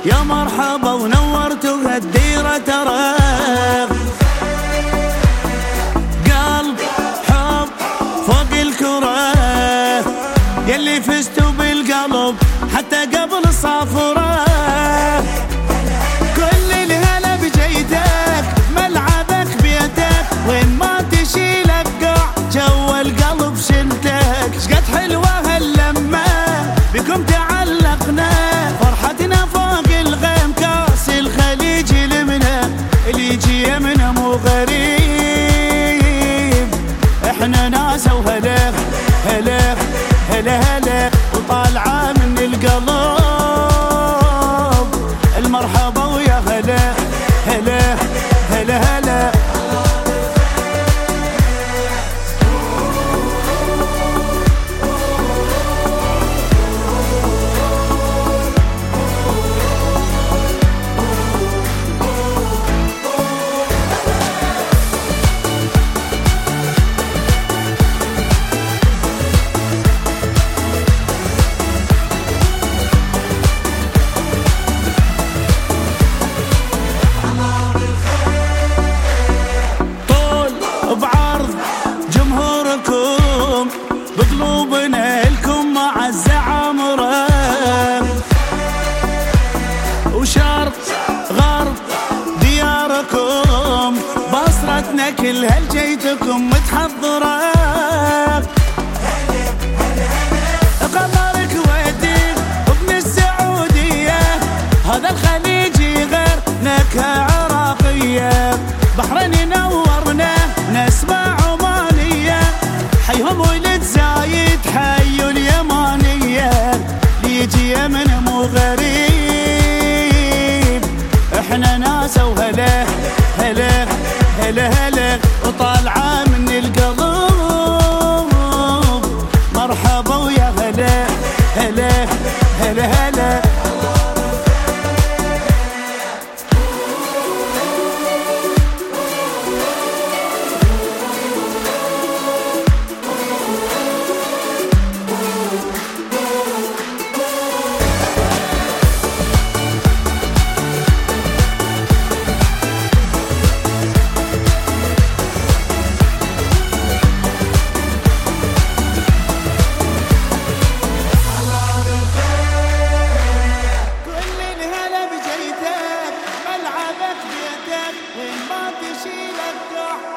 يا مرحبا ونورتوا هالديرة ترى. قلب حب فوق الكرة، يلي فزتوا بالقلب حتى قبل صافرة. كل الهلا بجيتك ملعبك بيتك، وين ما تشيل ابقع جو القلب شلتك. شقد حلوة هاللمة بكم تعلقنا، فرحتنا فوق الغيم كاس الخليج لمنا. اللي يجي يمنا مو غريب، احنا ناس وهلا هلا هلا هلا وطالعة من القلب. المرحبا ويا هلا هلا هلا هلا. بقلوبنا لكم مع الزعامرة، وشرق غرب دياركم بصرتنا كلها لجيتكم متحضرة. قمر كويتي ابن السعودية، هذا الخليجي غير نكهة عراقية. بحرين نورنا نسمع عمانية، حيهم ولد زايد حي اليمانية. ليجي يمن مو غريب، احنا ناس وهلا هلا هلا هلا وطالعة من القلب. مرحبا ويا هلا هلا هلا هلا. وين ما تشيل الدح